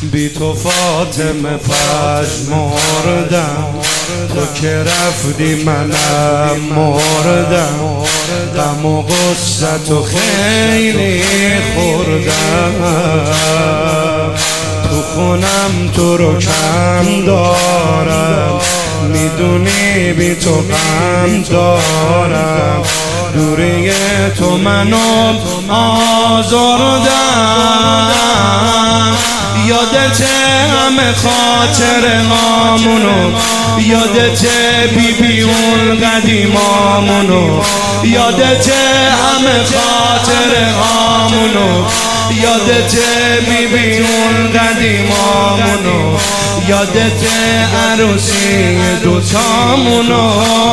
بی تو فاطمه پژمردم، تو که رفتی منم مردم، غم و غصت و خیلی خوردم، تو خونم تو رو کم دارم، میدونی بی تو غم دارم، دوری تو منو آزردم، یادت همه خاطر هامونو، یادت بی اون قدیمامونو، یادت همه خاطر هامونو، یادت بی اون قدیمامونو، یادت عروسی دوتامونو،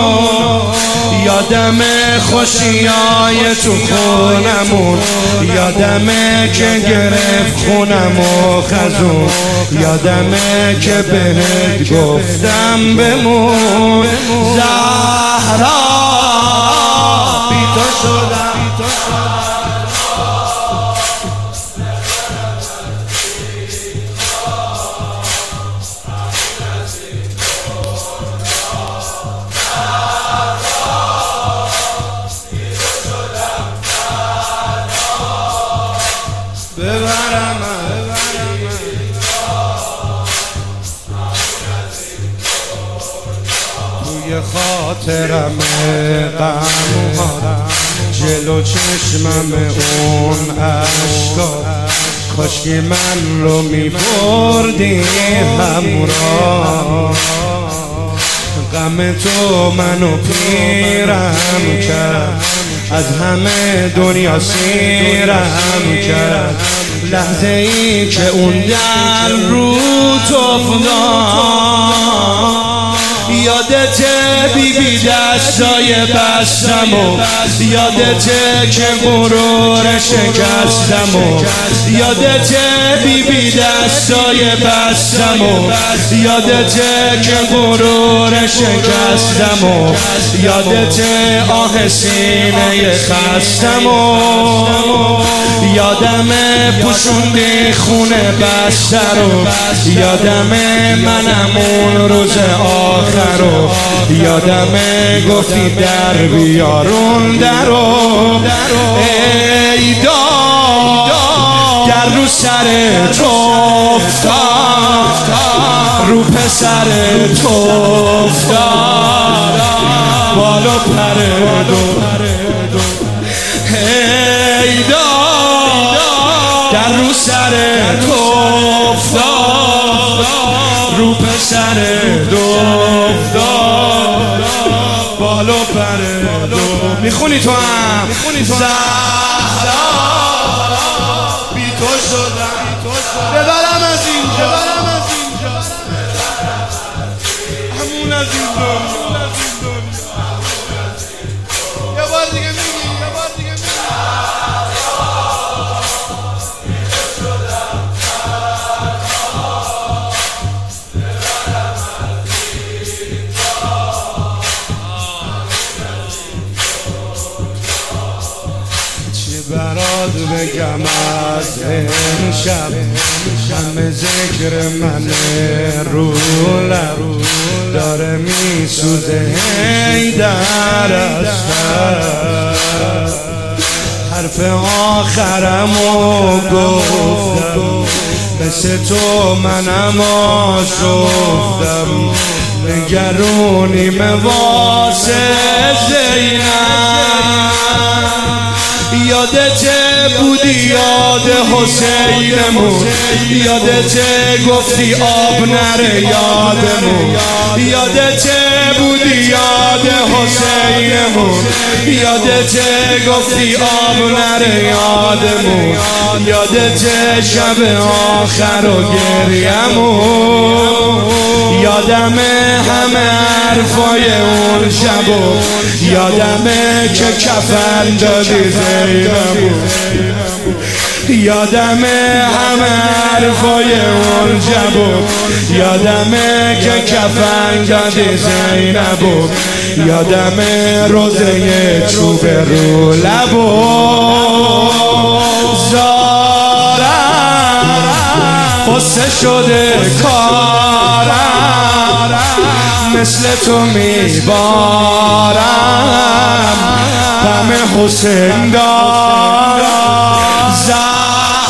یادم خوشیای تو خونمون، یادمه که گرفت خونم و خزون، یادمه که بهت گفتم بمون زهرا، بی تو شدم توی خاطرم غم‌ها، جلو چشمم اون عشقا، کاشکی من رو میبردی همراه، غم تو منو پیرم کرد، از همه دنیا سیرم کرد، لحظه ای که اون در رو تو افتاد، یادت بی دستای بستمو، یادت که غرور شکستمو، یادت بی دستای بستمو، یادت که غرور شکستمو، یادت آه سینه خستمو، یادم پوشوندی خونه بسترو، یادم منم اون روز آخرو، یادمه گفتی در بیارون درو، ای داد در رو سر تو افتاد، رو پسر تو افتاد، بالا پر دو، ای داد در رو سر تو افتاد، رو پسر دو افتاد، بالا پر دو. میخونی تو هم زهرا، بی تو شدم، ببرم از اینجا، همون از این دنیا، یه بار دیگه میگی، برات بگم از امشب، همه ذکر من رو لب داره میسوزه در اثر، حرف آخرمو گفتم، مثل تو منم آشفتم، نگرونیم واسه زینب، یادت بودی یاد حسینمون، یادت گفتی آب نره یادمون، یادت بودی یاد حسینمون، یادت گفتی آب نره یادمون، یادت شب آخر و گریمون، یادمه همه حرفای اون شبو، یادمه که کفن دادی زینبو، یادمه همه حرفای اون شبو، یادمه که کفن دادی زینبو، یادمه روزه چوب رو لبو، زارم قصه شده کارم، مثل تو میبارم، غم حسین دارم.